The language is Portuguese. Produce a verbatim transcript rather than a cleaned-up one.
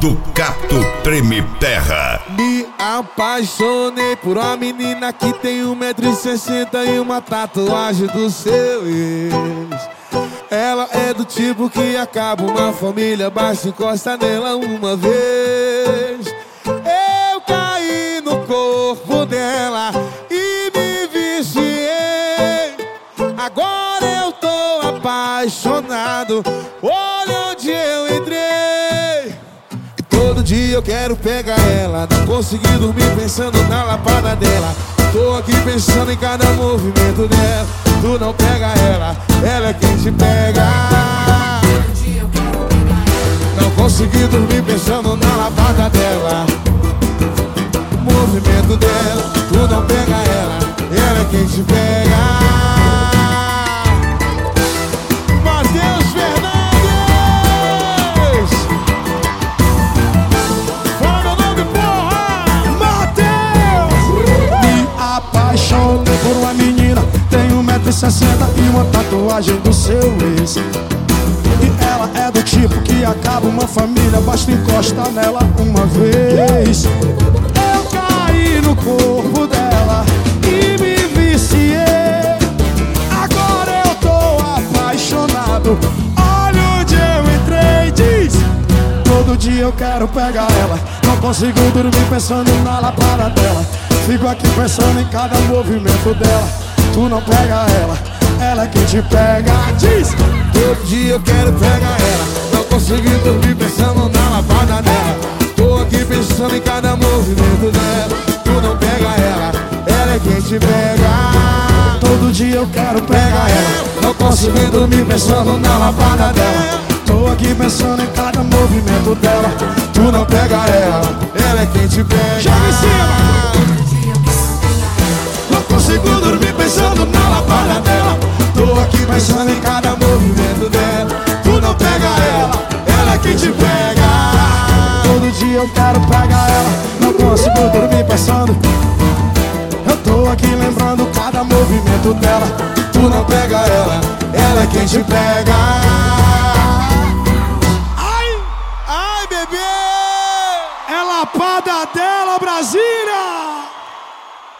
do Cato Treme Terra. Me apaixonei por uma menina que tem um metro e sessenta e uma tatuagem do seu ex. Ela é do tipo que acaba uma família, basta encosta nela uma vez. Eu caí no corpo dela e me viciei. Agora eu tô apaixonado, olha onde eu entrei. E todo dia eu quero pegar ela, não consegui dormir pensando na lapada dela. Tô aqui pensando em cada movimento dela. Tu não pega ela, ela é quem te pega. Não consegui dormir pensando na lapada dela. O movimento dela, tu não pega ela, ela é quem te pega. Matheus Fernandes, fala meu nome, porra! Matheus! Me apaixonei por uma menina, tem um metro e sessenta e uma tatuagem do seu ex. E ela é do tipo que acaba uma família, basta encosta nela uma vez. Eu caí no corpo dela e me viciei. Agora eu tô apaixonado, olha onde eu entrei. Diz, todo dia eu quero pegar ela, não consigo dormir pensando na lapada dela. Fico aqui pensando em cada movimento dela. Tu não pega ela, ela é quem te pega. Diz, todo dia eu quero pegar ela, não consegui dormir pensando na lapada dela. Tô aqui pensando em cada movimento dela. Tu não pega ela, ela é quem te pega. todo dia eu quero pegar ela, não consegui dormir pensando na lapada dela. tô aqui pensando em cada movimento dela. Tu não pega ela, ela é quem te pega. Joga em cima! Não consigo dormir pensando na lapada dela. Tô aqui pensando em cada movimento dela. Tu não pega ela, ela é quem te pega. Todo dia eu quero pegar ela, não consigo dormir pensando. Eu tô aqui lembrando cada movimento dela. Tu não pega ela, ela é quem te pega. Ai, ai bebê, é lapada dela, Brasília!